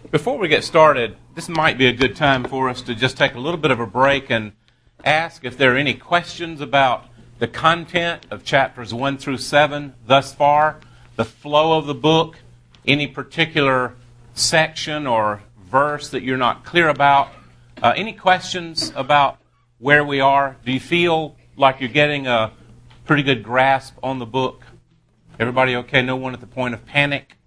Before we get started, this might be a good time for us to just take a little bit of a break and ask if there are any questions about the content of chapters 1 through 7 thus far, the flow of the book, any particular section or verse that you're not clear about. Any questions about where we are? Do you feel like you're getting a pretty good grasp on the book? Everybody okay? No one at the point of panic?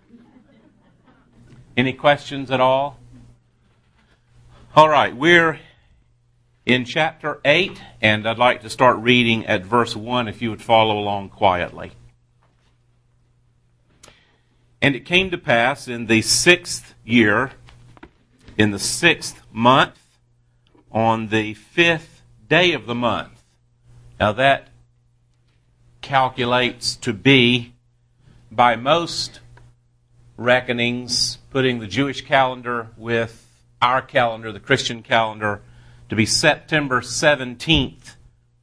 Any questions at all? All right, we're in chapter 8, and I'd like to start reading at verse 1 if you would follow along quietly. And it came to pass in the 6th year, in the 6th month, on the 5th day of the month. Now that calculates to be, by most reckonings, putting the Jewish calendar with our calendar, the Christian calendar, to be September 17th,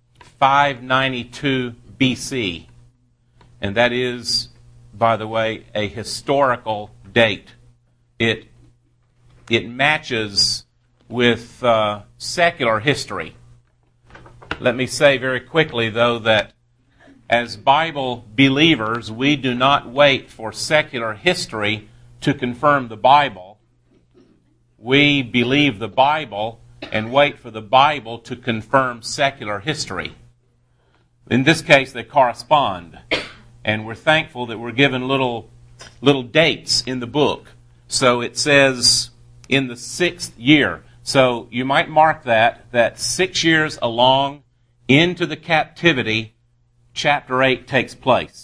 592 BC. And that is, by the way, a historical date. It matches with secular history. Let me say very quickly, though, that as Bible believers, we do not wait for secular history to confirm the Bible. We believe the Bible and wait for the Bible to confirm secular history. In this case, they correspond. And we're thankful that we're given little dates in the book. So it says in the 6th year. So you might mark that 6 years along into the captivity, chapter 8 takes place.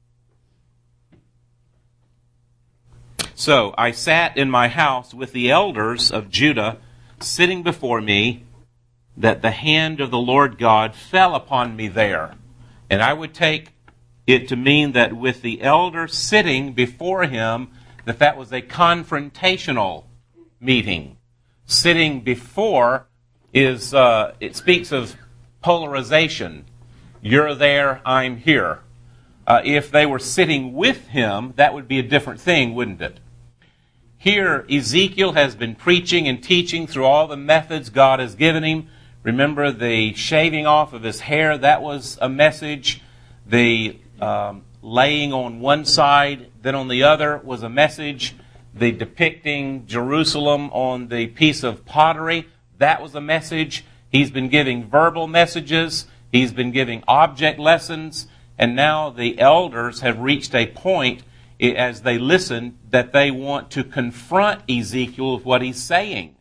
So I sat in my house with the elders of Judah, sitting before me, that the hand of the Lord God fell upon me there. And I would take it to mean that with the elders sitting before him, that was a confrontational meeting. Sitting before is, it speaks of polarization. You're there, I'm here. If they were sitting with him, that would be a different thing, wouldn't it? Here, Ezekiel has been preaching and teaching through all the methods God has given him. Remember the shaving off of his hair, that was a message. The laying on one side, then on the other was a message. The depicting Jerusalem on the piece of pottery, that was a message. He's been giving verbal messages. He's been giving object lessons. And now the elders have reached a point as they listen that they want to confront Ezekiel with what he's saying.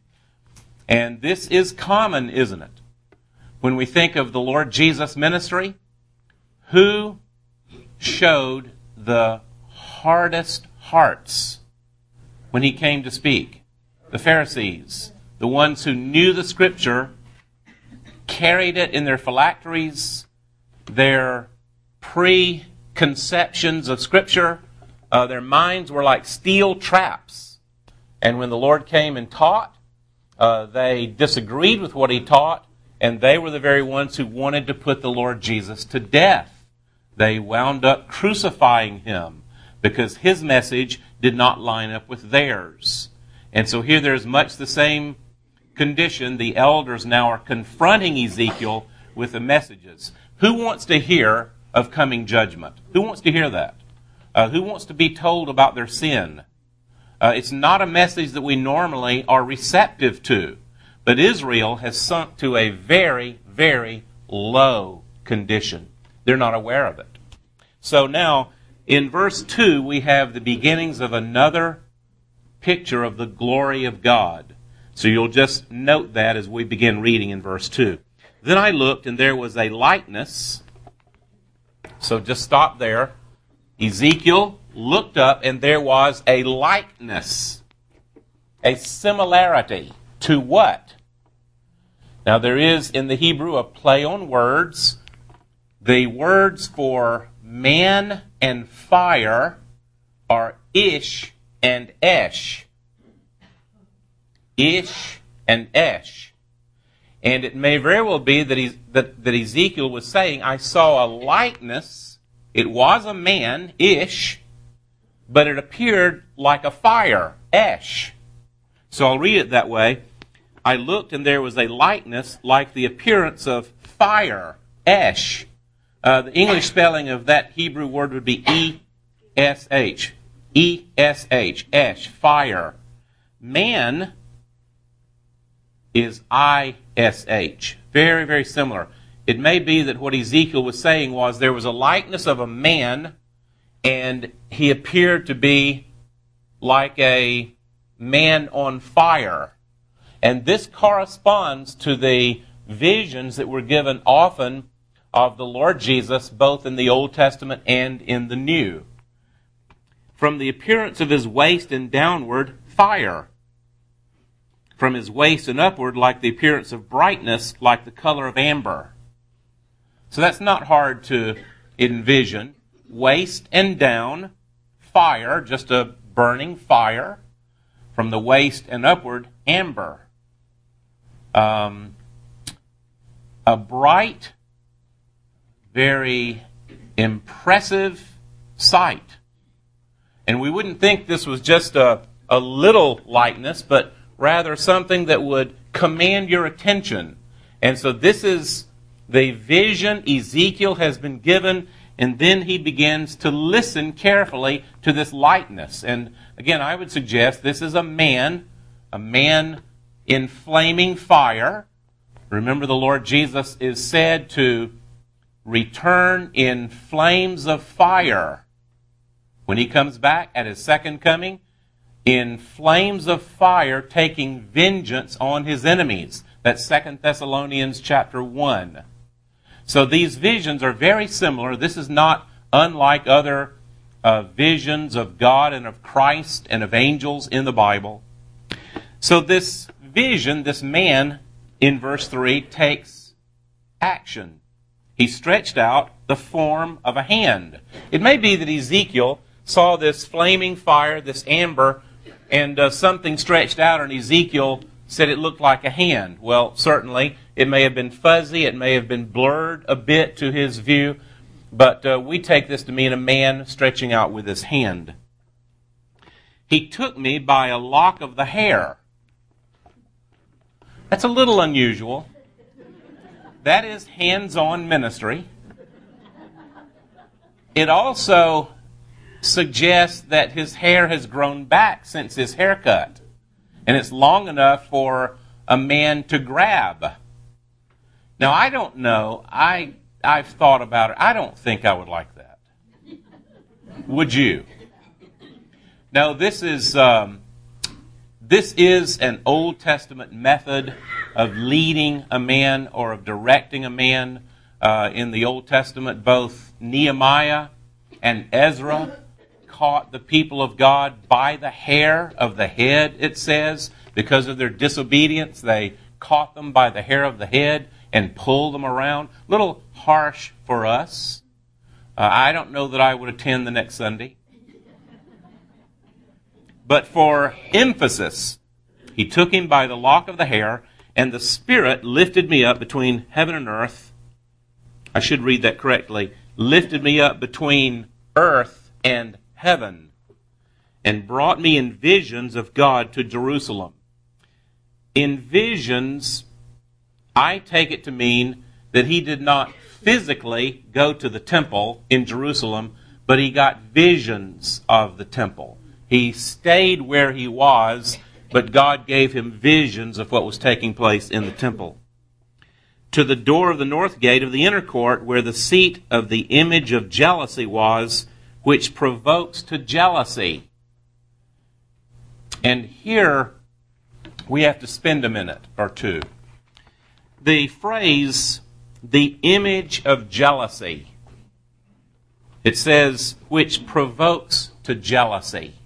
And this is common, isn't it? When we think of the Lord Jesus' ministry, who showed the hardest hearts when he came to speak? The Pharisees, the ones who knew the Scripture, carried it in their phylacteries, their preconceptions of Scripture. Their minds were like steel traps. And when the Lord came and taught, they disagreed with what he taught, and they were the very ones who wanted to put the Lord Jesus to death. They wound up crucifying him because his message did not line up with theirs. And so here there's much the same condition. The elders now are confronting Ezekiel with the messages. Who wants to hear of coming judgment? Who wants to hear that? Who wants to be told about their sin? It's not a message that we normally are receptive to. But Israel has sunk to a very, very low condition. They're not aware of it. So now, in verse 2, we have the beginnings of another picture of the glory of God. So you'll just note that as we begin reading in verse 2. Then I looked, and there was a likeness. So just stop there. Ezekiel looked up, and there was a likeness, a similarity to what? Now there is in the Hebrew a play on words. The words for man and fire are ish and esh. Ish and esh. And it may very well be that Ezekiel was saying, I saw a likeness. It was a man, ish, but it appeared like a fire, esh. So I'll read it that way. I looked, and there was a likeness like the appearance of fire, esh. The English spelling of that Hebrew word would be E-S-H. E-S-H, esh, fire. Man is I-S-H. Very, very similar. It may be that what Ezekiel was saying was there was a likeness of a man, and he appeared to be like a man on fire. And this corresponds to the visions that were given often of the Lord Jesus, both in the Old Testament and in the New. From the appearance of his waist and downward, fire. From his waist and upward, like the appearance of brightness, like the color of amber. So that's not hard to envision. Waist and down, fire, just a burning fire. From the waist and upward, amber. A bright, very impressive sight. And we wouldn't think this was just a little likeness, but rather something that would command your attention. And so this is the vision Ezekiel has been given, and then he begins to listen carefully to this likeness. And again, I would suggest this is a man in flaming fire. Remember, the Lord Jesus is said to return in flames of fire when he comes back at his second coming, in flames of fire, taking vengeance on his enemies. That's 2 Thessalonians chapter 1. So these visions are very similar. This is not unlike other visions of God and of Christ and of angels in the Bible. So this vision, this man in verse 3 takes action. He stretched out the form of a hand. It may be that Ezekiel saw this flaming fire, this amber, and something stretched out, and Ezekiel said it looked like a hand. Well, certainly, it may have been fuzzy, it may have been blurred a bit to his view, but we take this to mean a man stretching out with his hand. He took me by a lock of the hair. That's a little unusual. That is hands-on ministry. It also suggests that his hair has grown back since his haircut. And it's long enough for a man to grab. Now, I don't know. I've thought about it. I don't think I would like that. Would you? No, this is an Old Testament method of leading a man or of directing a man in the Old Testament. Both Nehemiah and Ezra caught the people of God by the hair of the head, it says. Because of their disobedience, they caught them by the hair of the head and pulled them around. A little harsh for us. I don't know that I would attend the next Sunday. But for emphasis, he took him by the lock of the hair, and the Spirit lifted me up between heaven and earth. I should read that correctly. Lifted me up between earth and heaven, and brought me in visions of God to Jerusalem. In visions, I take it to mean that he did not physically go to the temple in Jerusalem, but he got visions of the temple. He stayed where he was, but God gave him visions of what was taking place in the temple. To the door of the north gate of the inner court, where the seat of the image of jealousy was, which provokes to jealousy. And here we have to spend a minute or two. The phrase, the image of jealousy, it says, which provokes to jealousy.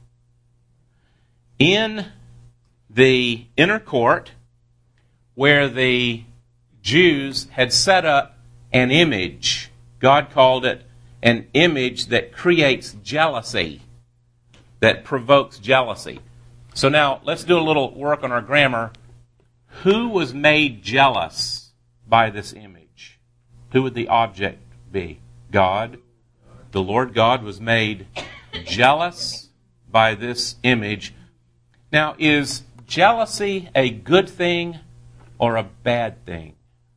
In the inner court, where the Jews had set up an image, God called it an image that creates jealousy, that provokes jealousy. So now, let's do a little work on our grammar. Who was made jealous by this image? Who would the object be? God. The Lord God was made jealous by this image. Now, is jealousy a good thing or a bad thing?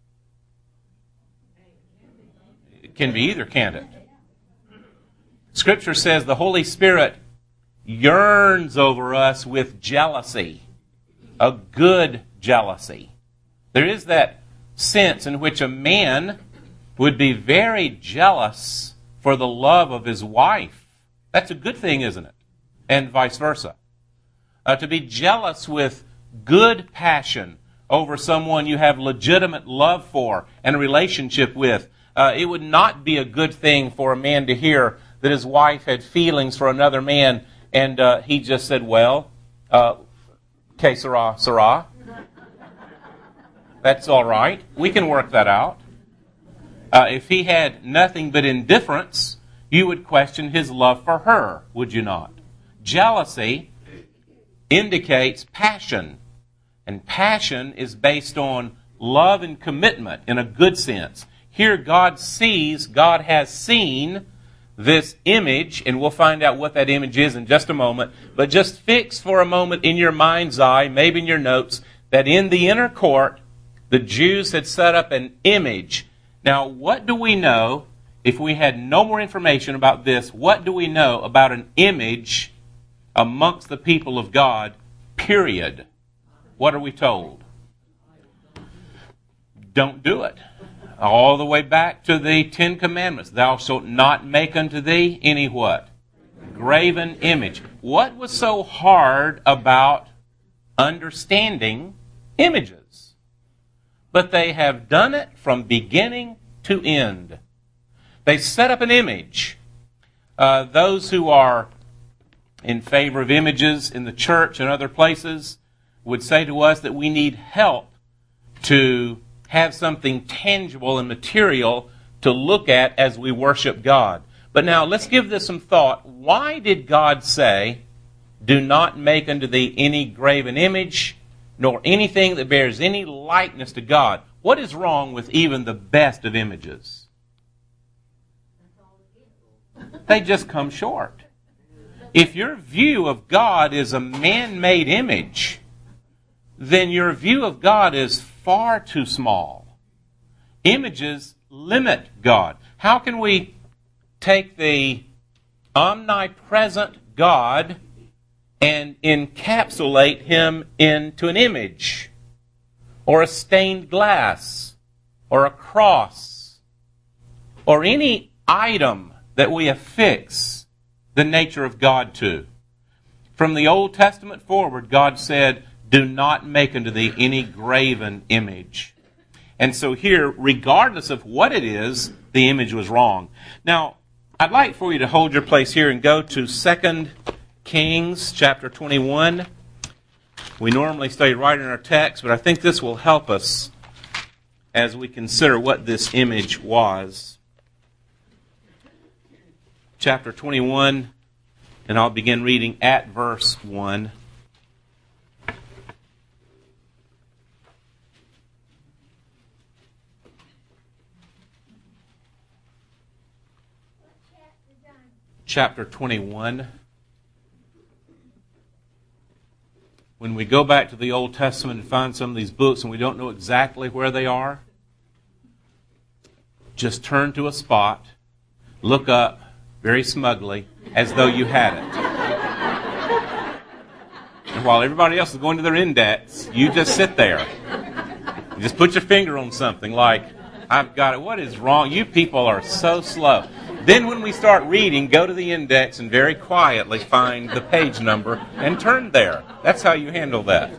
It can be either, can't it? Scripture says the Holy Spirit yearns over us with jealousy, a good jealousy. There is that sense in which a man would be very jealous for the love of his wife. That's a good thing, isn't it? And vice versa. To be jealous with good passion over someone you have legitimate love for and a relationship with. It would not be a good thing for a man to hear that his wife had feelings for another man and he just said, well, que sera, sera. That's all right. We can work that out. If he had nothing but indifference, you would question his love for her, would you not? Jealousy indicates passion. And passion is based on love and commitment in a good sense. Here God sees, God has seen this image, and we'll find out what that image is in just a moment. But just fix for a moment in your mind's eye, maybe in your notes, that in the inner court, the Jews had set up an image. Now, what do we know, if we had no more information about this, what do we know about an image amongst the people of God, period? What are we told? Don't do it. All the way back to the Ten Commandments. Thou shalt not make unto thee any what? Graven image. What was so hard about understanding images? But they have done it from beginning to end. They set up an image. Those who are in favor of images in the church and other places would say to us that we need help to have something tangible and material to look at as we worship God. But now, let's give this some thought. Why did God say, do not make unto thee any graven image, nor anything that bears any likeness to God? What is wrong with even the best of images? They just come short. If your view of God is a man-made image, then your view of God is far too small. Images limit God. How can we take the omnipresent God and encapsulate Him into an image, or a stained glass, or a cross, or any item that we affix the nature of God to? From the Old Testament forward, God said, do not make unto thee any graven image. And so here, regardless of what it is, the image was wrong. Now, I'd like for you to hold your place here and go to 2 Kings chapter 21. We normally stay right in our text, but I think this will help us as we consider what this image was. Chapter 21, and I'll begin reading at verse 1. Chapter 21. When we go back to the Old Testament and find some of these books and we don't know exactly where they are, just turn to a spot, look up very smugly as though you had it. And while everybody else is going to their index, you just sit there. You just put your finger on something like, I've got it. What is wrong? You people are so slow. Then when we start reading, go to the index and very quietly find the page number and turn there. That's how you handle that.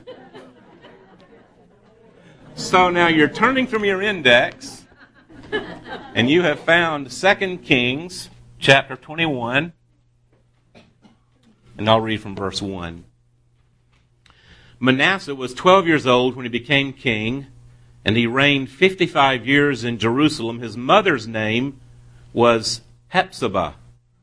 So now you're turning from your index, and you have found 2 Kings chapter 21, and I'll read from verse 1. Manasseh was 12 years old when he became king, and he reigned 55 years in Jerusalem. His mother's name was Hephzibah.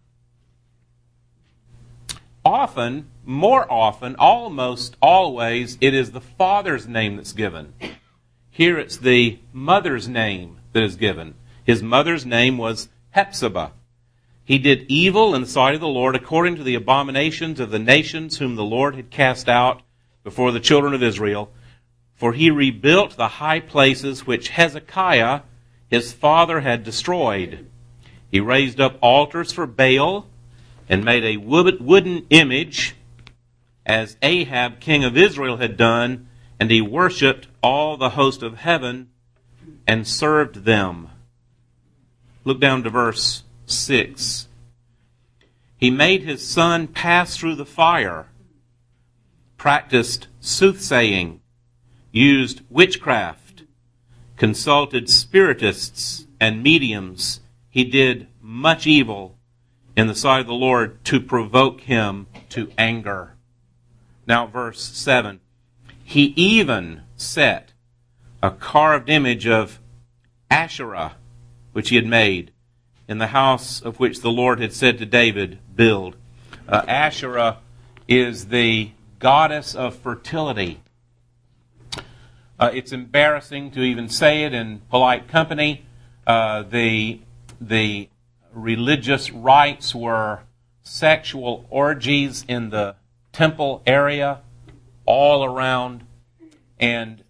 Often, more often, almost always, it is the father's name that's given. Here it's the mother's name that is given. His mother's name was Hephzibah. He did evil in the sight of the Lord according to the abominations of the nations whom the Lord had cast out before the children of Israel. For he rebuilt the high places which Hezekiah his father had destroyed. He raised up altars for Baal and made a wooden image as Ahab king of Israel had done, and he worshipped all the host of heaven and served them. Look down to verse 6. He made his son pass through the fire, practiced soothsaying, used witchcraft, consulted spiritists and mediums. He did much evil in the sight of the Lord to provoke him to anger. Now verse 7. He even set a carved image of Asherah, which he had made, in the house of which the Lord had said to David, build. Asherah is the goddess of fertility. It's embarrassing to even say it in polite company. The religious rites were sexual orgies in the temple area all around. And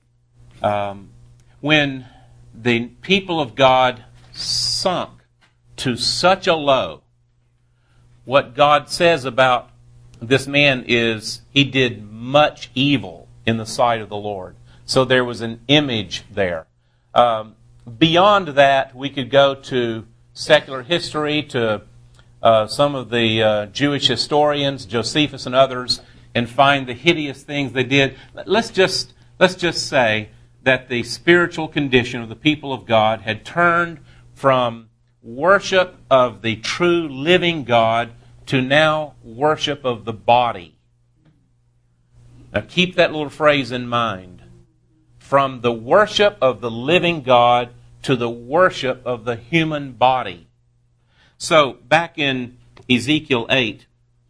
when the people of God sunk to such a low, what God says about this man is he did much evil in the sight of the Lord. So there was an image there. Beyond that, we could go to secular history, to some of the Jewish historians, Josephus and others, and find the hideous things they did. Let's just say that the spiritual condition of the people of God had turned from worship of the true living God to now worship of the body. Now keep that little phrase in mind. From the worship of the living God to the worship of the human body. So, back in Ezekiel 8,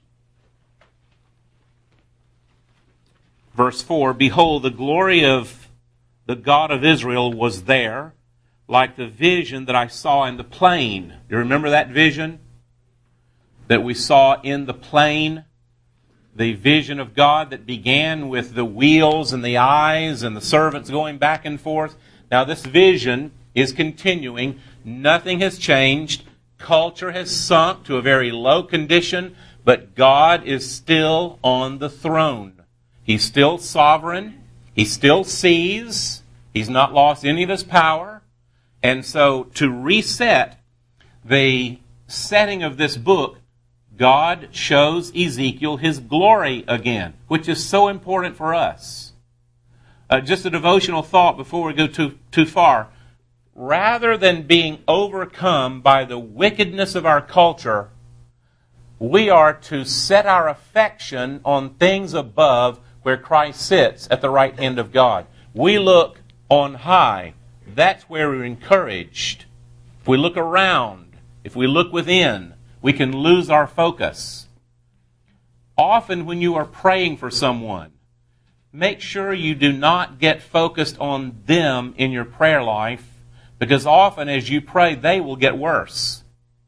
verse 4, behold, the glory of the God of Israel was there, like the vision that I saw in the plain. Do you remember that vision that we saw in the plain? The vision of God that began with the wheels and the eyes and the servants going back and forth. Now this vision is continuing. Nothing has changed. Culture has sunk to a very low condition, but God is still on the throne. He's still sovereign. He still sees. He's not lost any of his power. And so to reset the setting of this book, God shows Ezekiel his glory again, which is so important for us. Just a devotional thought before we go too far. Rather than being overcome by the wickedness of our culture, we are to set our affection on things above where Christ sits at the right hand of God. We look on high. That's where we're encouraged. If we look around, if we look within, we can lose our focus. Often when you are praying for someone, make sure you do not get focused on them in your prayer life, because often as you pray, they will get worse.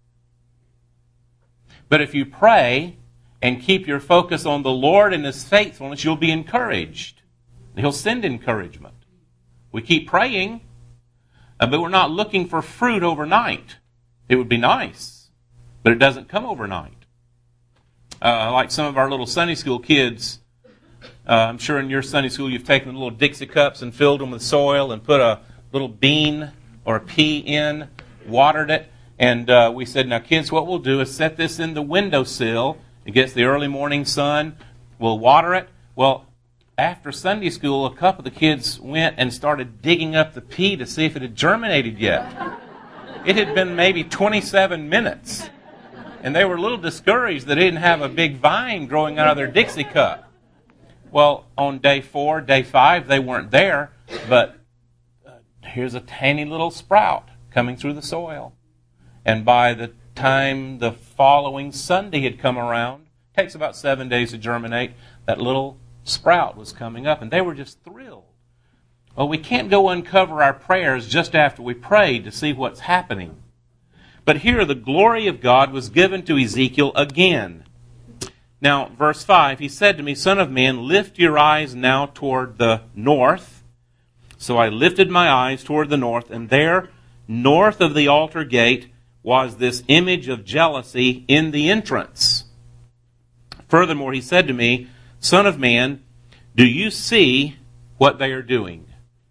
But if you pray and keep your focus on the Lord and His faithfulness, you'll be encouraged. He'll send encouragement. We keep praying, but we're not looking for fruit overnight. It would be nice, but it doesn't come overnight. Like some of our little Sunday school kids, I'm sure in your Sunday school you've taken little Dixie cups and filled them with soil and put a little bean or a pea in, watered it, and we said, now kids, what we'll do is set this in the windowsill. It gets the early morning sun. We'll water it. Well, after Sunday school, a couple of the kids went and started digging up the pea to see if it had germinated yet. It had been maybe 27 minutes. And they were a little discouraged that they didn't have a big vine growing out of their Dixie cup. Well, on day 4, day 5, they weren't there, but here's a tiny little sprout coming through the soil. And by the time the following Sunday had come around, it takes about 7 days to germinate, that little sprout was coming up, and they were just thrilled. Well, we can't go uncover our prayers just after we prayed to see what's happening. But here the glory of God was given to Ezekiel again. Now, verse 5, he said to me, Son of man, lift your eyes now toward the north. So I lifted my eyes toward the north, and there, north of the altar gate, was this image of jealousy in the entrance. Furthermore, he said to me, Son of man, do you see what they are doing?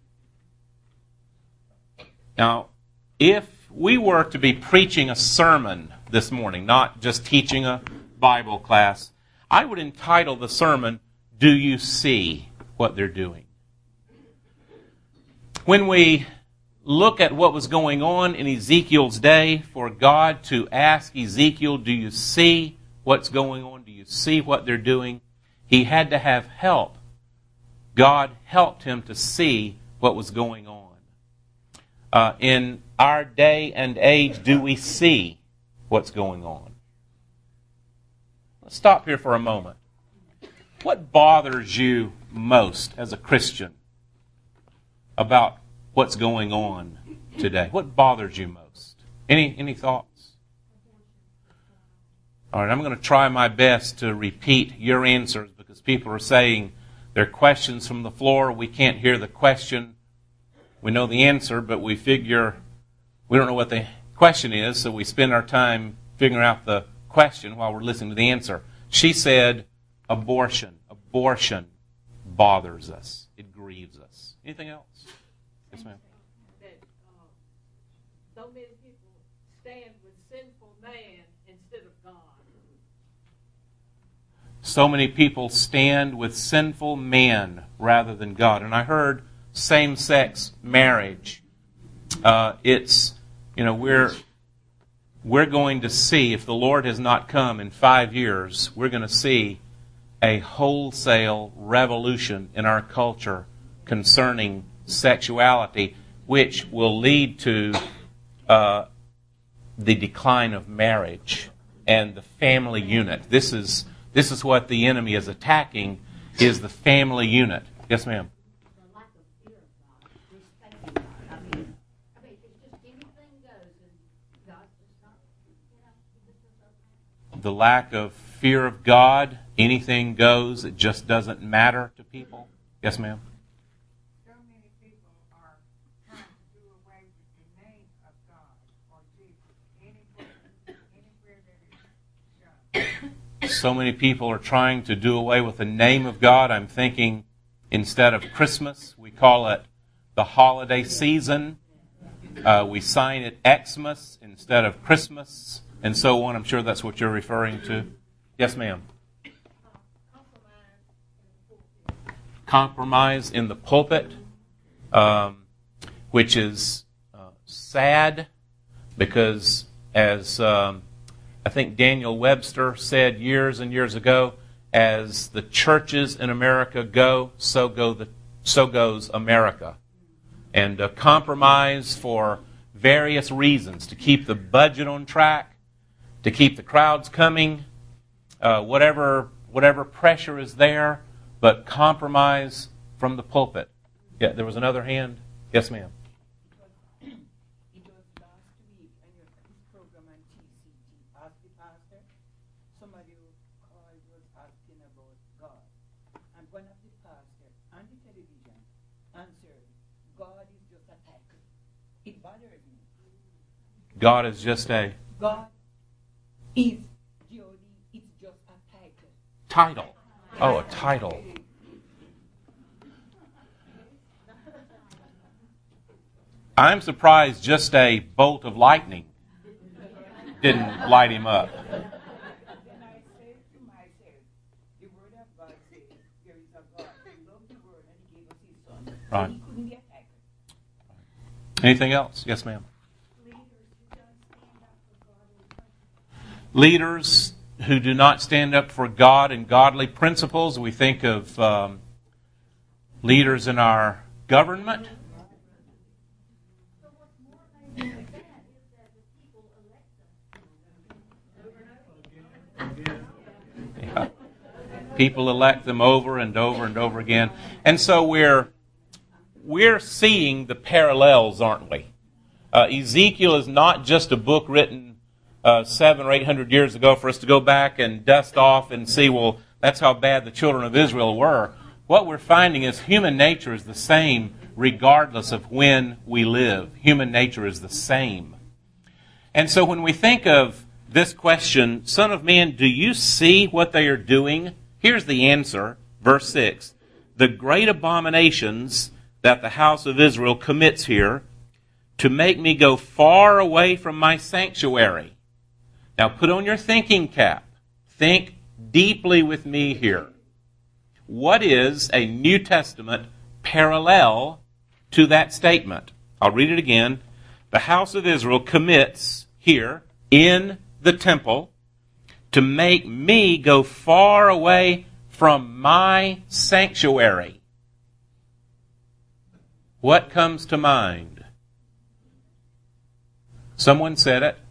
Now, if we were to be preaching a sermon this morning, not just teaching a Bible class, I would entitle the sermon, Do You See What They're Doing? When we look at what was going on in Ezekiel's day, for God to ask Ezekiel, do you see what's going on? Do you see what they're doing? He had to have help. God helped him to see what was going on. In our day and age, do we see what's going on? Let's stop here for a moment. What bothers you most as a Christian about what's going on today? What bothers you most? Any thoughts? All right, I'm going to try my best to repeat your answers because people are saying they're questions from the floor. We can't hear the question. We know the answer, but we figure we don't know what the question is, so we spend our time figuring out the question while we're listening to the answer. She said, abortion. Abortion bothers us. It grieves us. Anything else? Yes, ma'am. That so many people stand with sinful man instead of God. So many people stand with sinful man rather than God. And I heard same-sex marriage. We're going to see, if the Lord has not come in 5 years, we're going to see a wholesale revolution in our culture concerning sexuality, which will lead to the decline of marriage and the family unit. This is what the enemy is attacking, is the family unit. Yes, ma'am. The lack of fear of God, respecting God. I mean, it's just anything goes, and God does not, he just doesn't matter. The lack of fear of God, anything goes, it just doesn't matter to people. Yes, ma'am. So many people are trying to do away with the name of God or Jesus anywhere that it's shown. So many people are trying to do away with the name of God. I'm thinking instead of Christmas, we call it the holiday season. We sign it Xmas instead of Christmas, and so on. I'm sure that's what you're referring to. Yes, ma'am. Compromise in the pulpit, which is sad because, as I think Daniel Webster said years and years ago, as the churches in America go, so goes America. And compromise for various reasons, to keep the budget on track, to keep the crowds coming, whatever pressure is there, but compromise from the pulpit. Yeah, there was another hand. Yes, ma'am. It was last week on your program on TCT. Ask the pastor. Somebody who called was asking about God. And one of the pastors on the television answered, God is just a title. It bothered me. God is just a... God is, Jody, it's just a title. Title. Oh, a title. I'm surprised just a bolt of lightning didn't light him up. Then I said to myself, the word of God says there is a God who loved the world and he gave us his son. Right. So he couldn't be a title. Anything else? Yes, ma'am. Leaders who do not stand up for God and godly principles. We think of leaders in our government. Yeah. People elect them over and over and over again. And so we're seeing the parallels, aren't we? Ezekiel is not just a book written 700 or 800 years ago for us to go back and dust off and see, well, that's how bad the children of Israel were. What we're finding is human nature is the same regardless of when we live. Human nature is the same. And so when we think of this question, Son of Man, do you see what they are doing? Here's the answer, verse 6. The great abominations that the house of Israel commits here, to make me go far away from my sanctuary. Now put on your thinking cap. Think deeply with me here. What is a New Testament parallel to that statement? I'll read it again. The house of Israel commits here in the temple to make me go far away from my sanctuary. What comes to mind? Someone said it.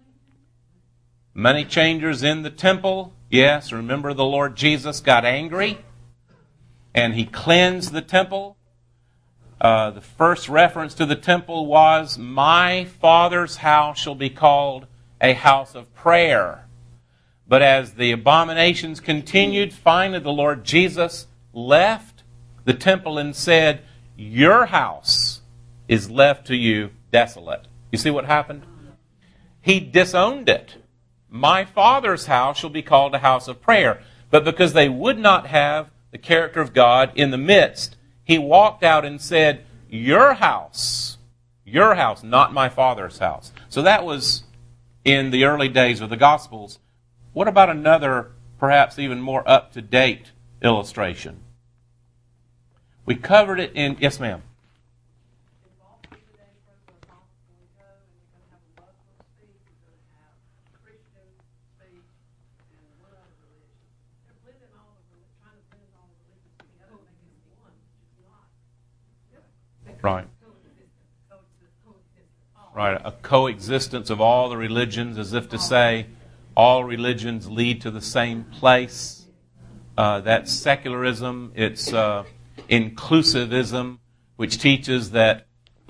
Money changers in the temple. Yes, remember the Lord Jesus got angry and he cleansed the temple. The first reference to the temple was, my Father's house shall be called a house of prayer. But as the abominations continued, finally the Lord Jesus left the temple and said, your house is left to you desolate. You see what happened? He disowned it. My Father's house shall be called a house of prayer. But because they would not have the character of God in the midst, he walked out and said, your house, not my Father's house. So that was in the early days of the Gospels. What about another, perhaps even more up-to-date illustration? We covered it in... Yes, ma'am. Right. Right. A coexistence of all the religions, as if to say all religions lead to the same place. That's secularism. It's inclusivism, which teaches that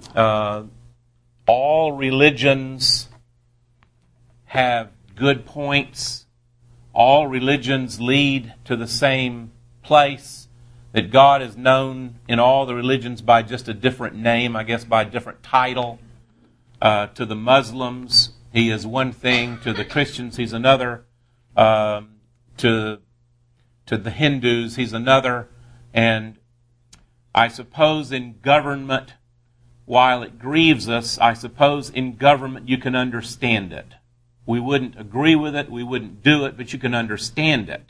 all religions have good points. All religions lead to the same place. That God is known in all the religions by just a different name, I guess by a different title. To the Muslims, he is one thing. To the Christians, he's another. To the Hindus, he's another. And I suppose in government, while it grieves us, I suppose in government you can understand it. We wouldn't agree with it, we wouldn't do it, but you can understand it.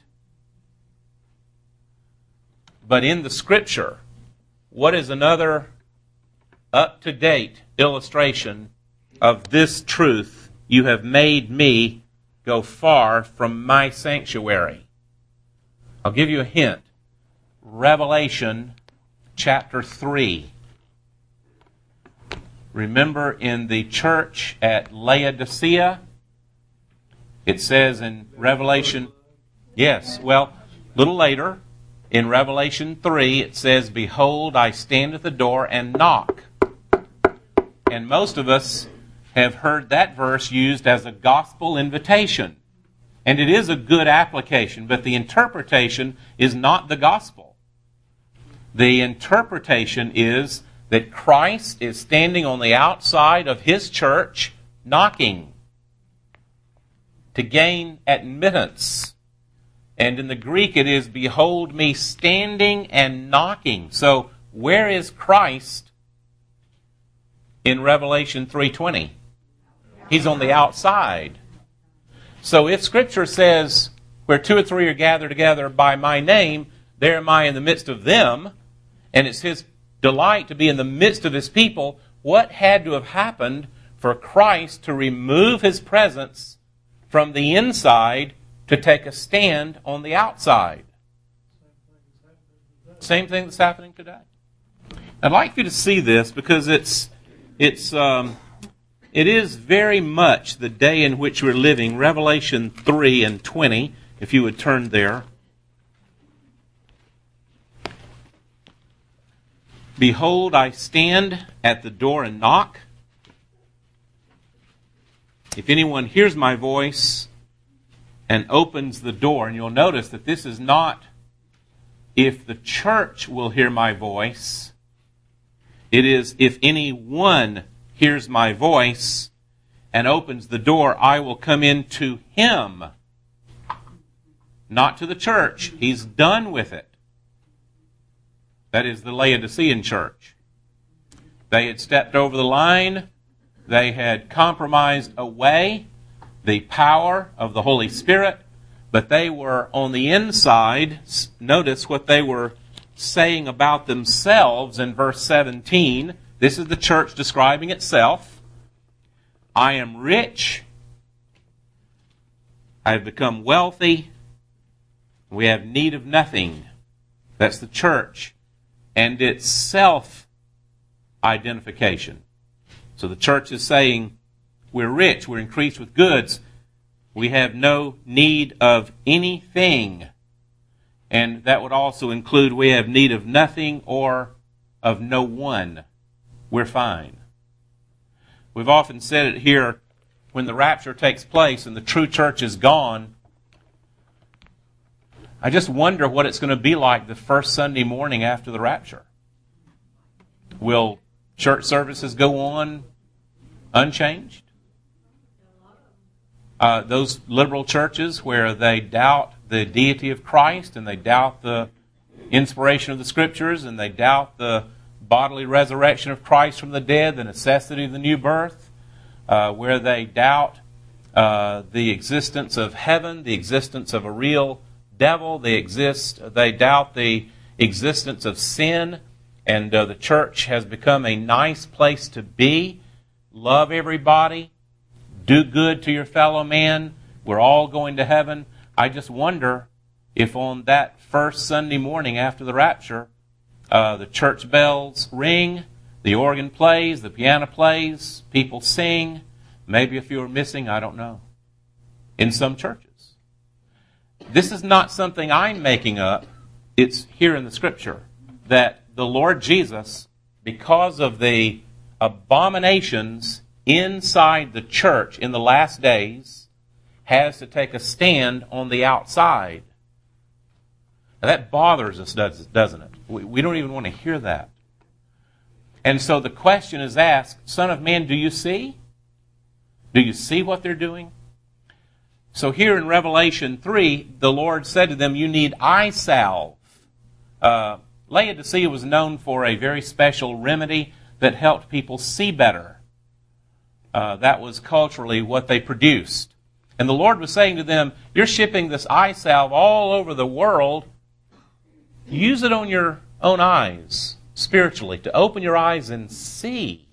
But in the Scripture, what is another up-to-date illustration of this truth? You have made me go far from my sanctuary. I'll give you a hint. Revelation chapter 3. Remember in the church at Laodicea, it says in Revelation, yes, well, a little later, in Revelation 3, it says, behold, I stand at the door and knock. And most of us have heard that verse used as a gospel invitation. And it is a good application, but the interpretation is not the gospel. The interpretation is that Christ is standing on the outside of his church, knocking to gain admittance. And in the Greek it is, behold me standing and knocking. So where is Christ in Revelation 3:20? He's on the outside. So if Scripture says, where two or three are gathered together by my name, there am I in the midst of them, and it's his delight to be in the midst of his people, what had to have happened for Christ to remove his presence from the inside to take a stand on the outside? Same thing that's happening today. I'd like you to see this because it is very much the day in which we're living. Revelation 3:20, if you would turn there. Behold, I stand at the door and knock. If anyone hears my voice and opens the door, and you'll notice that this is not if the church will hear my voice. It is if anyone hears my voice and opens the door, I will come into him. Not to the church. He's done with it. That is the Laodicean church. They had stepped over the line. They had compromised away the power of the Holy Spirit, but they were on the inside. Notice what they were saying about themselves in verse 17. This is the church describing itself. I am rich. I have become wealthy. We have need of nothing. That's the church and its self-identification. So the church is saying, we're rich, we're increased with goods, we have no need of anything. And that would also include we have need of nothing or of no one. We're fine. We've often said it here, when the rapture takes place and the true church is gone, I just wonder what it's going to be like the first Sunday morning after the rapture. Will church services go on unchanged? Those liberal churches where they doubt the deity of Christ and they doubt the inspiration of the Scriptures and they doubt the bodily resurrection of Christ from the dead, the necessity of the new birth, where they doubt the existence of heaven, the existence of a real devil, they doubt the existence of sin, and the church has become a nice place to be. Love everybody. Do good to your fellow man. We're all going to heaven. I just wonder if on that first Sunday morning after the rapture, the church bells ring, the organ plays, the piano plays, people sing. Maybe a few are missing, I don't know. In some churches. This is not something I'm making up. It's here in the Scripture that the Lord Jesus, because of the abominations inside the church in the last days, has to take a stand on the outside. Now that bothers us, doesn't it? We don't even want to hear that. And so the question is asked, Son of Man, do you see? Do you see what they're doing? So here in Revelation 3, the Lord said to them, you need eye salve. Laodicea was known for a very special remedy that helped people see better. That was culturally what they produced. And the Lord was saying to them, you're shipping this eye salve all over the world. Use it on your own eyes, spiritually, to open your eyes and see.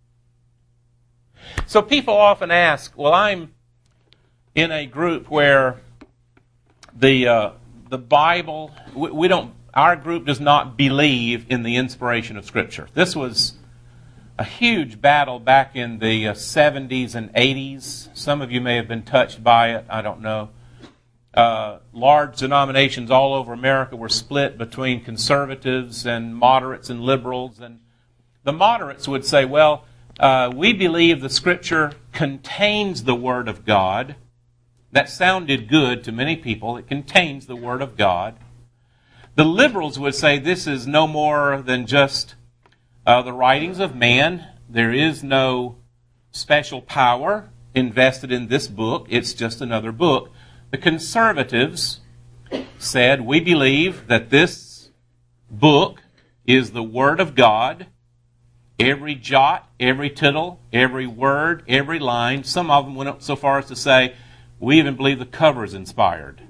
So people often ask, well, I'm in a group where the Bible, our group does not believe in the inspiration of Scripture. This was a huge battle back in the 70s and 80s. Some of you may have been touched by it, I don't know. Large denominations all over America were split between conservatives and moderates and liberals. And the moderates would say, well, we believe the Scripture contains the Word of God. That sounded good to many people. It contains the Word of God. The liberals would say this is no more than just the writings of man. There is no special power invested in this book. It's just another book. The conservatives said, we believe that this book is the Word of God. Every jot, every tittle, every word, every line. Some of them went up so far as to say, we even believe the cover is inspired.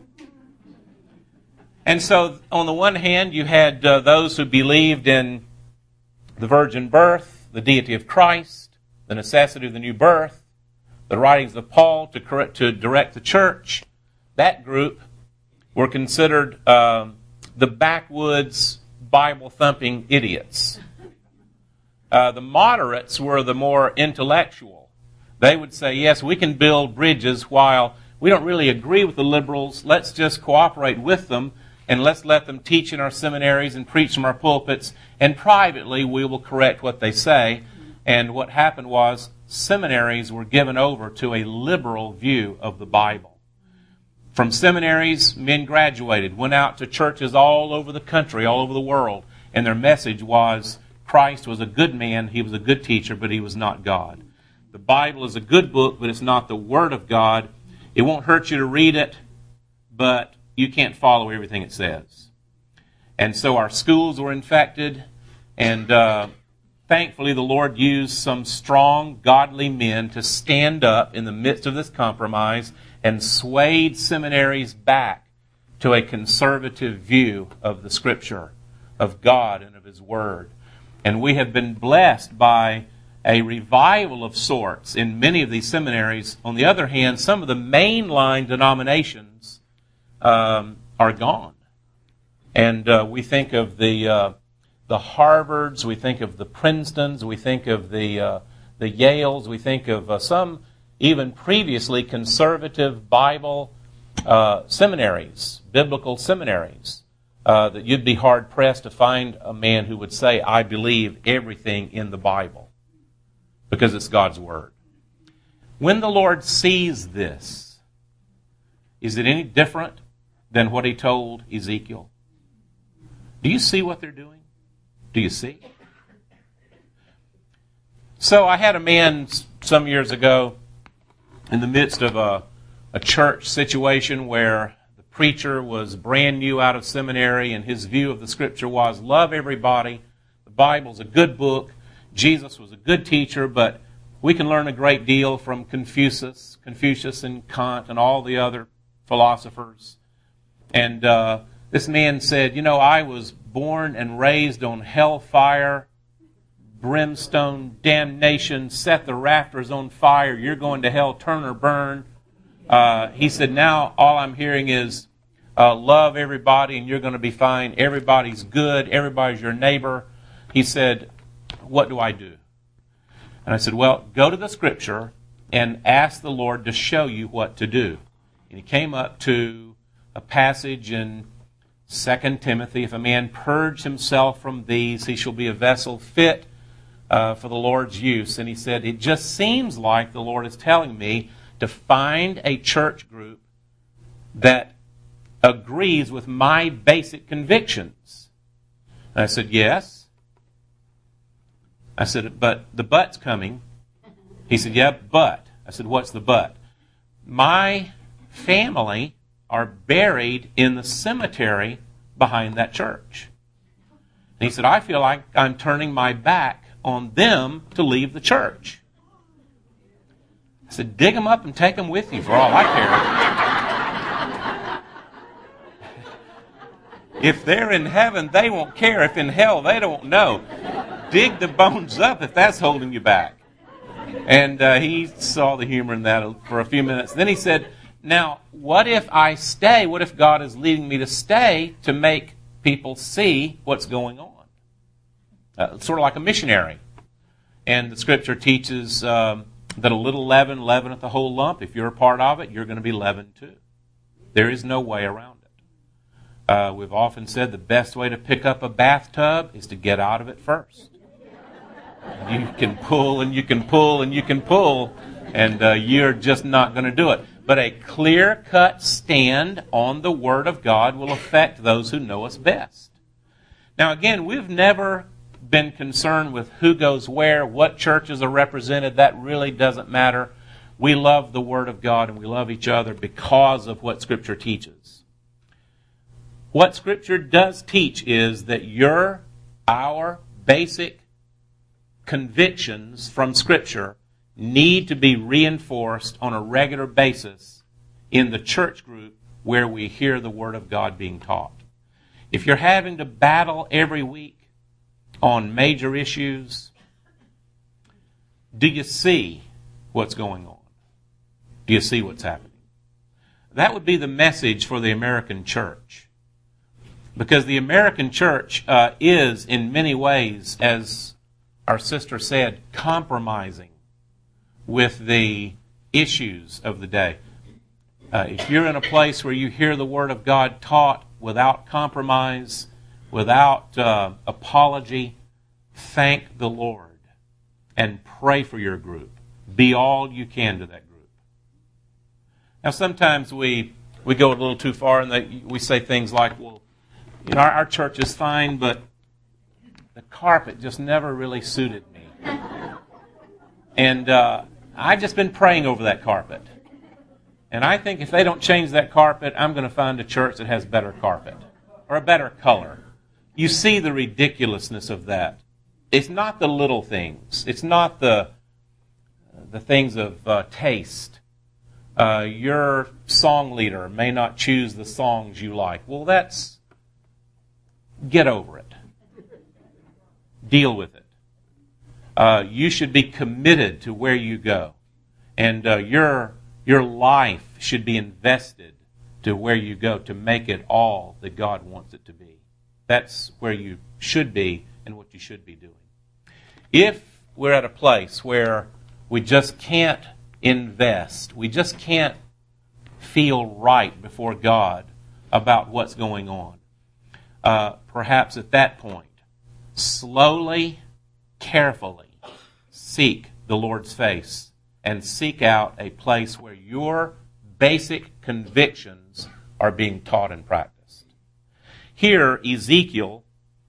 And so, on the one hand, you had those who believed in the virgin birth, the deity of Christ, the necessity of the new birth, the writings of Paul to direct the church. That group were considered the backwoods, Bible-thumping idiots. The moderates were the more intellectual. They would say, yes, we can build bridges while we don't really agree with the liberals. Let's just cooperate with them and let's let them teach in our seminaries and preach from our pulpits, and privately we will correct what they say. And what happened was seminaries were given over to a liberal view of the Bible. From seminaries, men graduated, went out to churches all over the country, all over the world, and their message was Christ was a good man, he was a good teacher, but he was not God. The Bible is a good book, but it's not the Word of God. It won't hurt you to read it, but you can't follow everything it says. And so our schools were infected, and thankfully the Lord used some strong, godly men to stand up in the midst of this compromise and swayed seminaries back to a conservative view of the Scripture, of God and of His Word. And we have been blessed by a revival of sorts in many of these seminaries. On the other hand, some of the mainline denominations are gone. And we think of the Harvards, we think of the Princetons, we think of the Yales, we think of some even previously conservative Bible seminaries, biblical seminaries, that you'd be hard-pressed to find a man who would say, I believe everything in the Bible, because it's God's Word. When the Lord sees this, is it any different than what He told Ezekiel? Do you see what they're doing? Do you see? So I had a man some years ago in the midst of a church situation where the preacher was brand new out of seminary and his view of the Scripture was love everybody. The Bible's a good book. Jesus was a good teacher, but we can learn a great deal from Confucius and Kant and all the other philosophers. And this man said, I was born and raised on hellfire, brimstone, damnation, set the rafters on fire, you're going to hell, turn or burn. He said, now all I'm hearing is love everybody and you're going to be fine. Everybody's good. Everybody's your neighbor. He said, what do I do? And I said, well, go to the Scripture and ask the Lord to show you what to do. And he came up to a passage in 2 Timothy, if a man purge himself from these, he shall be a vessel fit for the Lord's use. And he said, it just seems like the Lord is telling me to find a church group that agrees with my basic convictions. And I said, yes. I said, but the but's coming. He said, yeah, but. I said, what's the but? My family are buried in the cemetery behind that church. And he said, I feel like I'm turning my back on them to leave the church. I said, dig them up and take them with you for all I care. If they're in heaven, they won't care. If in hell, they don't know. Dig the bones up if that's holding you back. And he saw the humor in that for a few minutes. Then he said, now, what if I stay? What if God is leading me to stay to make people see what's going on? Sort of like a missionary. And the Scripture teaches that a little leaven leaveneth the whole lump. If you're a part of it, you're going to be leavened too. There is no way around it. We've often said the best way to pick up a bathtub is to get out of it first. You can pull and you can pull and you can pull, and you're just not going to do it. But a clear-cut stand on the Word of God will affect those who know us best. Now again, we've never been concerned with who goes where, what churches are represented. That really doesn't matter. We love the Word of God and we love each other because of what Scripture teaches. What Scripture does teach is that our basic convictions from Scripture need to be reinforced on a regular basis in the church group where we hear the Word of God being taught. If you're having to battle every week on major issues, do you see what's going on? Do you see what's happening? That would be the message for the American church. Because the American church is, in many ways, as our sister said, compromising with the issues of the day. If you're in a place where you hear the Word of God taught without compromise, without apology, thank the Lord and pray for your group. Be all you can to that group. Now, sometimes we go a little too far and we say things like, well, our church is fine, but the carpet just never really suited me. And I've just been praying over that carpet. And I think if they don't change that carpet, I'm going to find a church that has better carpet or a better color. You see the ridiculousness of that. It's not the little things. It's not the things of taste. Your song leader may not choose the songs you like. Well, get over it. Deal with it. You should be committed to where you go. And your life should be invested to where you go to make it all that God wants it to be. That's where you should be and what you should be doing. If we're at a place where we just can't invest, we just can't feel right before God about what's going on, perhaps at that point, slowly, carefully seek the Lord's face and seek out a place where your basic convictions are being taught and practiced. Here, Ezekiel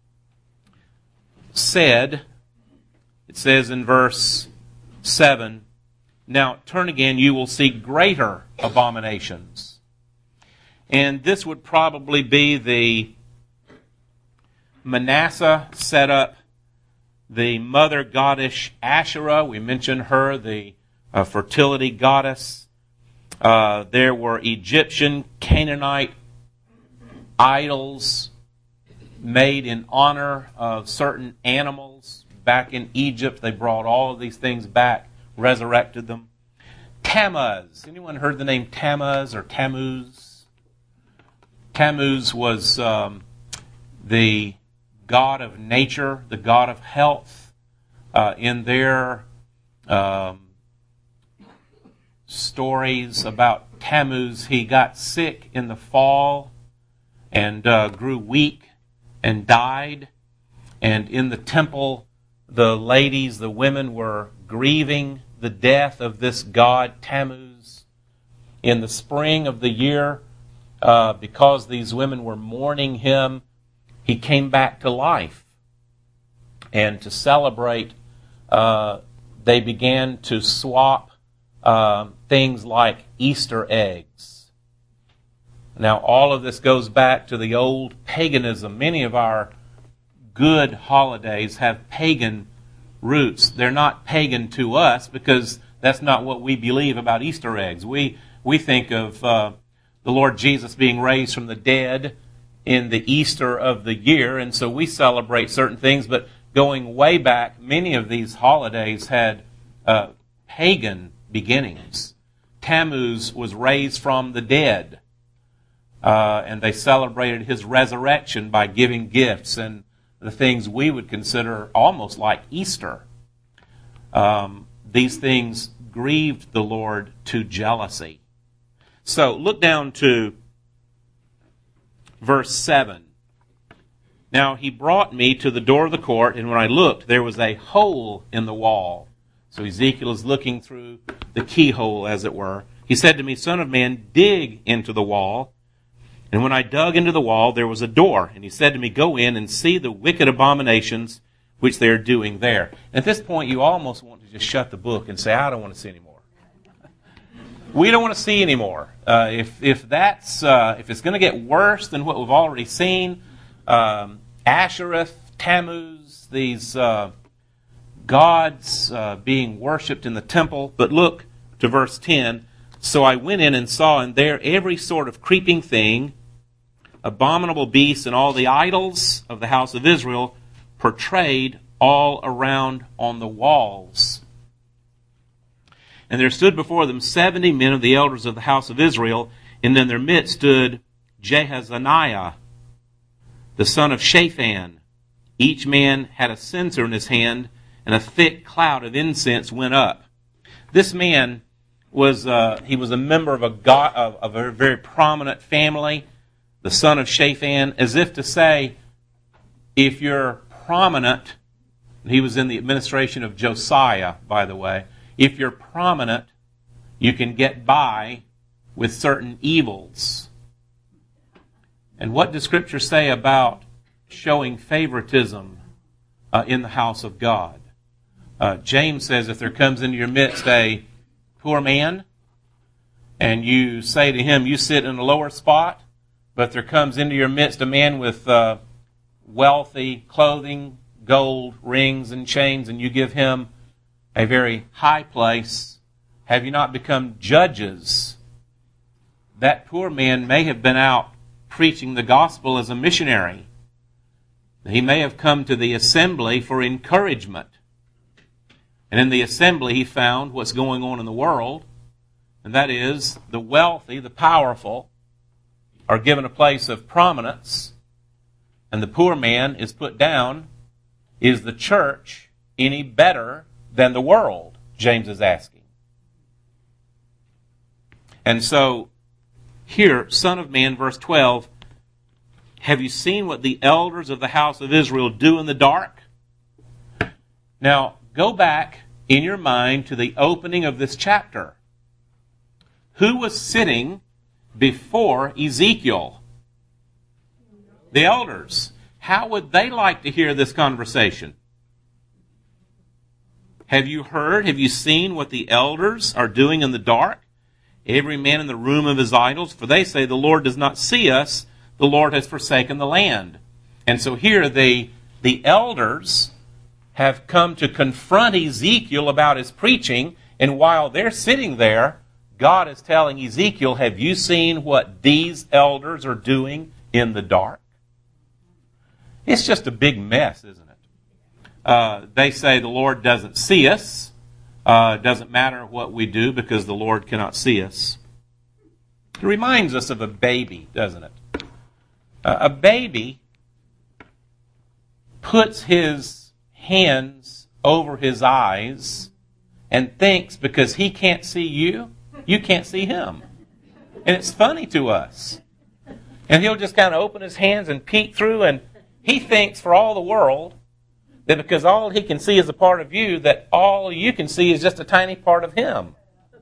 said, it says in verse 7, "Now turn again, you will see greater abominations." And this would probably be the Manasseh set up the mother goddess Asherah. We mentioned her, the fertility goddess. There were Egyptian, Canaanite idols made in honor of certain animals. Back in Egypt, they brought all of these things back, resurrected them. Tammuz. Anyone heard the name Tammuz or Tammuz? Tammuz was the god of nature, the god of health. In their stories about Tammuz, he got sick in the fall and grew weak and died. And in the temple, the ladies, the women were grieving the death of this god Tammuz. In the spring of the year, because these women were mourning him, he came back to life. And to celebrate, they began to swap things like Easter eggs. Now, all of this goes back to the old paganism. Many of our good holidays have pagan roots. They're not pagan to us because that's not what we believe about Easter eggs. We think of the Lord Jesus being raised from the dead in the Easter of the year, and so we celebrate certain things, but going way back, many of these holidays had pagan beginnings. Tammuz was raised from the dead, and they celebrated his resurrection by giving gifts and the things we would consider almost like Easter. These things grieved the Lord to jealousy. So look down to verse 7. "Now he brought me to the door of the court, and when I looked, there was a hole in the wall." So Ezekiel is looking through the keyhole, as it were. "He said to me, Son of man, dig into the wall. And when I dug into the wall, there was a door. And he said to me, Go in and see the wicked abominations which they are doing there." At this point, you almost want to just shut the book and say, I don't want to see anymore. We don't want to see anymore. If it's going to get worse than what we've already seen, Asherah, Tammuz, these gods being worshipped in the temple. But look to verse 10. "So I went in and saw in there every sort of creeping thing, abominable beasts, and all the idols of the house of Israel portrayed all around on the walls. And there stood before them 70 men of the elders of the house of Israel, and in their midst stood Jehazaniah, the son of Shaphan. Each man had a censer in his hand, and a thick cloud of incense went up." This man was a member of a very prominent family, the son of Shaphan, as if to say, if you're prominent, he was in the administration of Josiah, by the way. if you're prominent, you can get by with certain evils. And what does Scripture say about showing favoritism in the house of God? James says if there comes into your midst a poor man, and you say to him, you sit in a lower spot, but there comes into your midst a man with wealthy clothing, gold, rings, and chains, and you give him a very high place, have you not become judges? That poor man may have been out preaching the gospel as a missionary. He may have come to the assembly for encouragement. And in the assembly he found what's going on in the world, and that is the wealthy, the powerful, are given a place of prominence, and the poor man is put down. Is the church any better than the world? James is asking. And so, here, Son of Man, verse 12, have you seen what the elders of the house of Israel do in the dark? Now, go back in your mind to the opening of this chapter. Who was sitting before Ezekiel? The elders. How would they like to hear this conversation? Have you heard, have you seen what the elders are doing in the dark? Every man in the room of his idols, for they say the Lord does not see us, the Lord has forsaken the land. And so here the elders have come to confront Ezekiel about his preaching, and while they're sitting there, God is telling Ezekiel, have you seen what these elders are doing in the dark? It's just a big mess, isn't it? They say the Lord doesn't see us. It doesn't matter what we do because the Lord cannot see us. It reminds us of a baby, doesn't it? A baby puts his hands over his eyes and thinks because he can't see you, you can't see him. And it's funny to us. And he'll just kind of open his hands and peek through, and he thinks for all the world that because all he can see is a part of you, that all you can see is just a tiny part of him.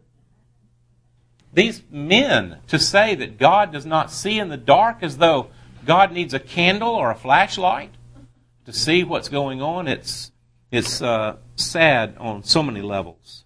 These men, to say that God does not see in the dark as though God needs a candle or a flashlight to see what's going on, it's sad on so many levels.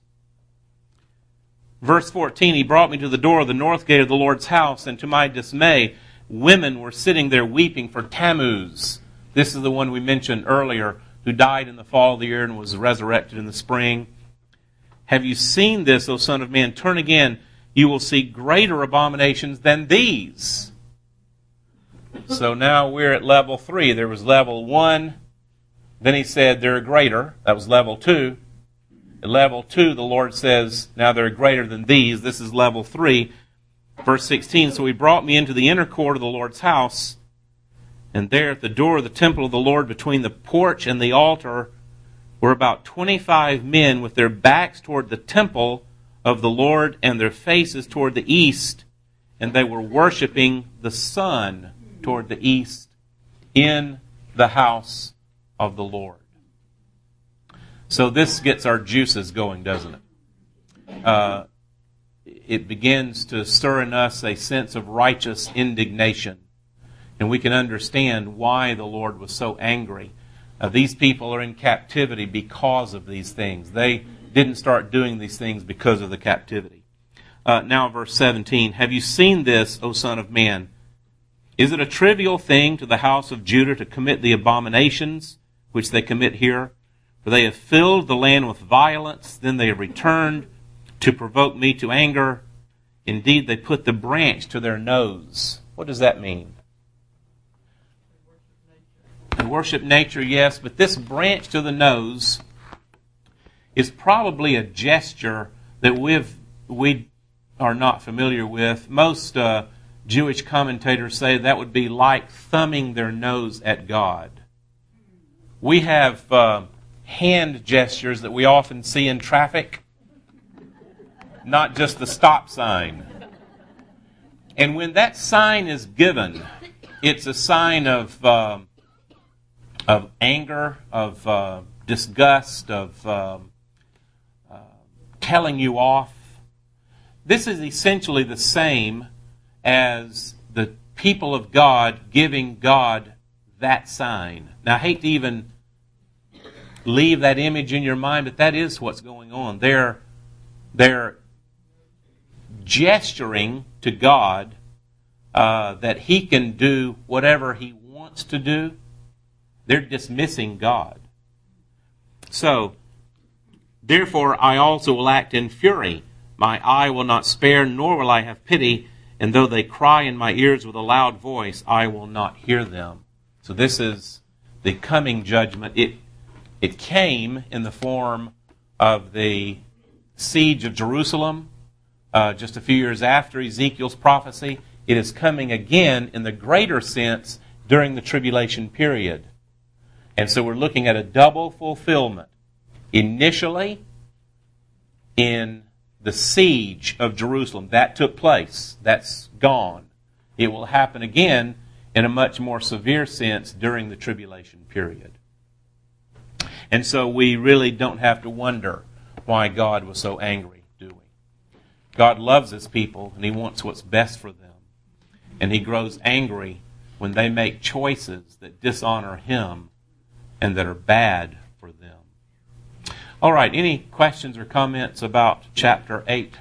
Verse 14, he brought me to the door of the north gate of the Lord's house, and to my dismay, women were sitting there weeping for Tammuz. This is the one we mentioned earlier, who died in the fall of the year and was resurrected in the spring. Have you seen this, O Son of Man? Turn again, you will see greater abominations than these. So now we're at level 3. There was level 1. Then he said there are greater. That was level 2. At level 2, the Lord says, now they're greater than these. This is level 3. Verse 16, so he brought me into the inner court of the Lord's house, and there at the door of the temple of the Lord, between the porch and the altar, were about 25 men with their backs toward the temple of the Lord and their faces toward the east, and they were worshiping the sun toward the east in the house of the Lord. So this gets our juices going, doesn't it? It begins to stir in us a sense of righteous indignation. And we can understand why the Lord was so angry. These people are in captivity because of these things. They didn't start doing these things because of the captivity. Now verse 17, have you seen this, O Son of Man? Is it a trivial thing to the house of Judah to commit the abominations which they commit here? For they have filled the land with violence, then they have returned to provoke me to anger. Indeed, they put the branch to their nose. What does that mean? They worship nature, yes, but this branch to the nose is probably a gesture that we are not familiar with. Most Jewish commentators say that would be like thumbing their nose at God. We have hand gestures that we often see in traffic, not just the stop sign. And when that sign is given, it's a sign of anger, of disgust, of telling you off. This is essentially the same as the people of God giving God that sign. Now, I hate to even leave that image in your mind, but that is what's going on. They're gesturing to God that He can do whatever He wants to do. They're dismissing God. So, therefore I also will act in fury. My eye will not spare, nor will I have pity. And though they cry in my ears with a loud voice, I will not hear them. So this is the coming judgment. It came in the form of the siege of Jerusalem just a few years after Ezekiel's prophecy. It is coming again in the greater sense during the tribulation period. And so we're looking at a double fulfillment. Initially, in the siege of Jerusalem, that took place. That's gone. It will happen again in a much more severe sense during the tribulation period. And so we really don't have to wonder why God was so angry, do we? God loves His people, and He wants what's best for them. And He grows angry when they make choices that dishonor Him and that are bad for them. All right, any questions or comments about chapter 8?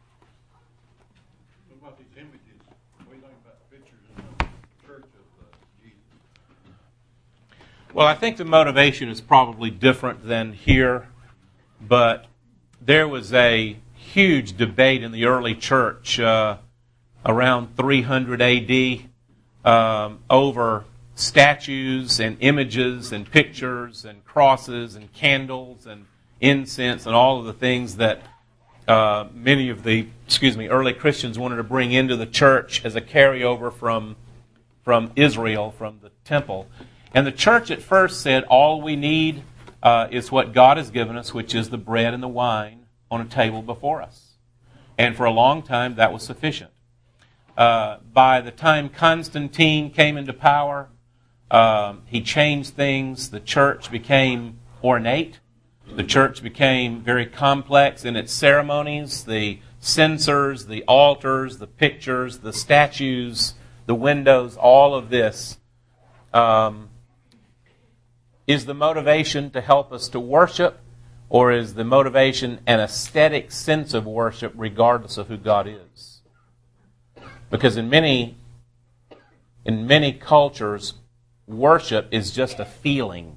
What about these images? What do you think about the pictures in the church of Jesus? Well, I think the motivation is probably different than here, but there was a huge debate in the early church around 300 AD over statues and images and pictures and crosses and candles and incense and all of the things that many of the early Christians wanted to bring into the church as a carryover from Israel, from the temple. And the church at first said, all we need is what God has given us, which is the bread and the wine on a table before us. And for a long time, that was sufficient. By the time Constantine came into power, he changed things. The church became ornate. The church became very complex in its ceremonies. The censers, the altars, the pictures, the statues, the windows, all of this is the motivation to help us to worship, or is the motivation an aesthetic sense of worship regardless of who God is? Because in many cultures, worship is just a feeling.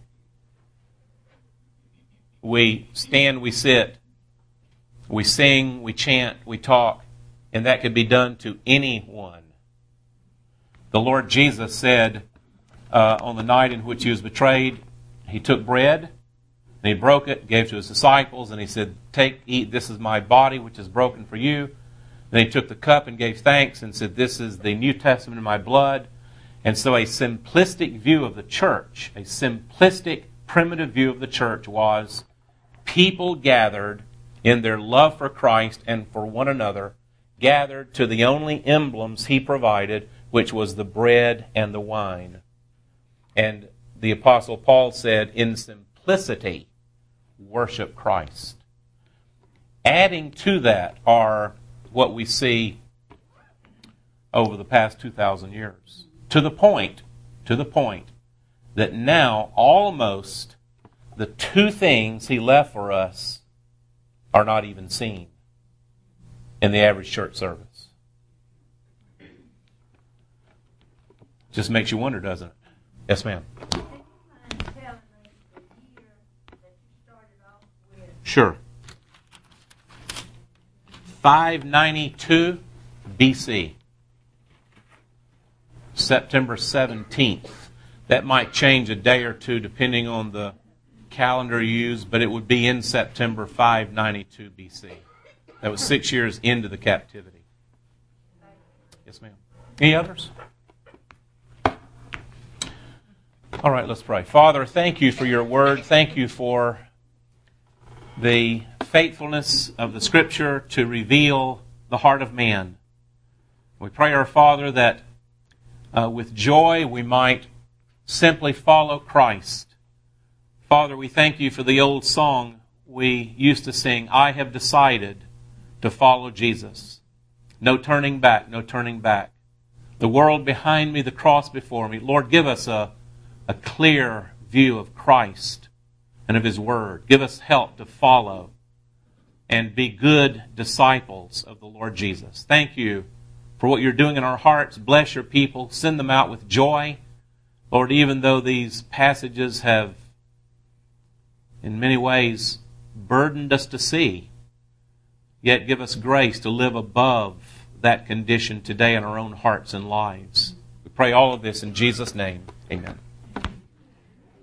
We stand, we sit, we sing, we chant, we talk, and that could be done to anyone. The Lord Jesus said on the night in which He was betrayed, He took bread, and He broke it, gave it to His disciples, and He said, "Take, eat, this is my body which is broken for you." Then He took the cup and gave thanks and said, "This is the New Testament in my blood." And so a simplistic view of the church, a simplistic, primitive view of the church was people gathered in their love for Christ and for one another, gathered to the only emblems He provided, which was the bread and the wine. And the Apostle Paul said, in simplicity, worship Christ. Adding to that are what we see over the past 2,000 years. To the point that now almost the two things He left for us are not even seen in the average church service. Just makes you wonder, doesn't it? Yes, ma'am. Would you mind telling us the year that you started off with? Sure. 592 BC. September 17th. That might change a day or two depending on the calendar you use, but it would be in September 592 BC. That was 6 years into the captivity. Yes, ma'am. Any others? All right, let's pray. Father, thank You for Your word. Thank You for the faithfulness of the Scripture to reveal the heart of man. We pray, our Father, that with joy we might simply follow Christ. Father, we thank You for the old song, we used to sing, I have decided to follow Jesus. No turning back, no turning back. The world behind me, the cross before me. Lord, give us a clear view of Christ and of His Word. Give us help to follow and be good disciples of the Lord Jesus. Thank you for what you're doing in our hearts. Bless your people. Send them out with joy. Lord, even though these passages have in many ways burdened us to see, yet give us grace to live above that condition today in our own hearts and lives. We pray all of this in Jesus' name. Amen.